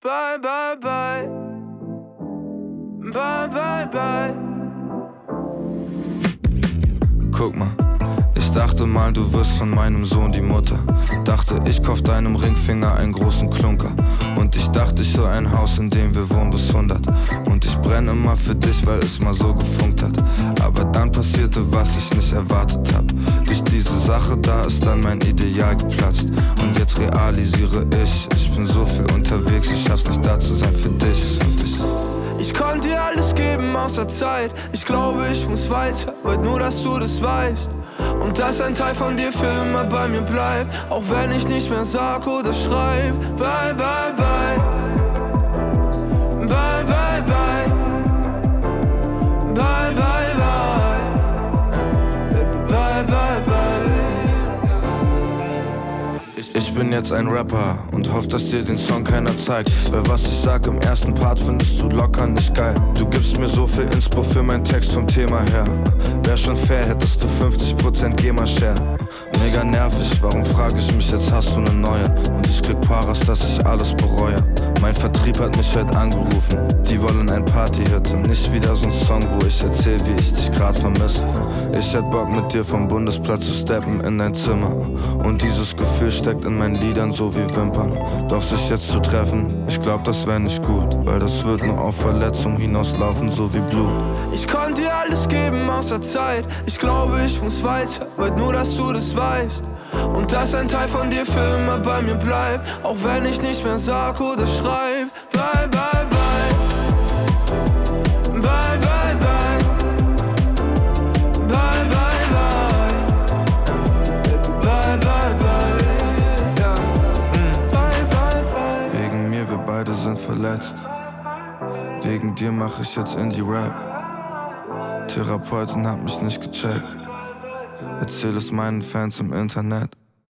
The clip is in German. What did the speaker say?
bye, bye, bye. Bye, bye, bye. Guck mal, ich dachte mal, du wirst von meinem Sohn die Mutter. Dachte, ich kauf deinem Ringfinger einen großen Klunker. Und ich dachte, ich so ein Haus, in dem wir wohnen bis 100. Und ich brenne immer für dich, weil es mal so gefunkt hat. Aber dann passierte, was ich nicht erwartet hab. Durch diese Sache da ist dann mein Ideal geplatzt. Und jetzt realisiere ich bin so viel unterwegs, ich schaff's nicht da zu sein für dich und dich. Ich konnte dir alles geben außer Zeit. Ich glaube, ich muss weiter, wollt nur, dass du das weißt. Und dass ein Teil von dir für immer bei mir bleibt. Auch wenn ich nicht mehr sag oder schreib. Bye, bye, bye. Bye, bye, bye. Bye, bye, bye. Bye, bye, bye. Ich bin jetzt ein Rapper und hoff, dass dir den Song keiner zeigt. Weil was ich sag im ersten Part findest du locker nicht geil. Du gibst mir so viel Inspo für meinen Text vom Thema her. Wär schon fair, hättest du 50% GEMA-Share. Mega nervig, warum frag ich mich jetzt, hast du einen neuen? Und ich krieg Paras, dass ich alles bereue. Mein Vertrieb hat mich heute angerufen, die wollen ein Partyhit und nicht wieder so ein Song, wo ich erzähl, wie ich dich grad vermisse. Ich hätt Bock mit dir vom Bundesplatz zu steppen in dein Zimmer. Und dieses Gefühl steckt in meinen Liedern so wie Wimpern. Doch sich jetzt zu treffen, ich glaub, das wär nicht gut, weil das wird nur auf Verletzung hinauslaufen, so wie Blut. Ich konnte dir alles geben außer Zeit. Ich glaube, ich muss weiter, wollt nur, dass du das weißt. Und dass ein Teil von dir für immer bei mir bleibt. Auch wenn ich nicht mehr sag oder schreib. Bye, bye, bye. Bye, bye, bye. Bye, bye, bye. Bye, bye, bye. Ja. Bye, bye, bye. Wegen mir, wir beide sind verletzt. Wegen dir mach ich jetzt Indie-Rap. Therapeutin hat mich nicht gecheckt. Erzähl es meinen Fans im Internet.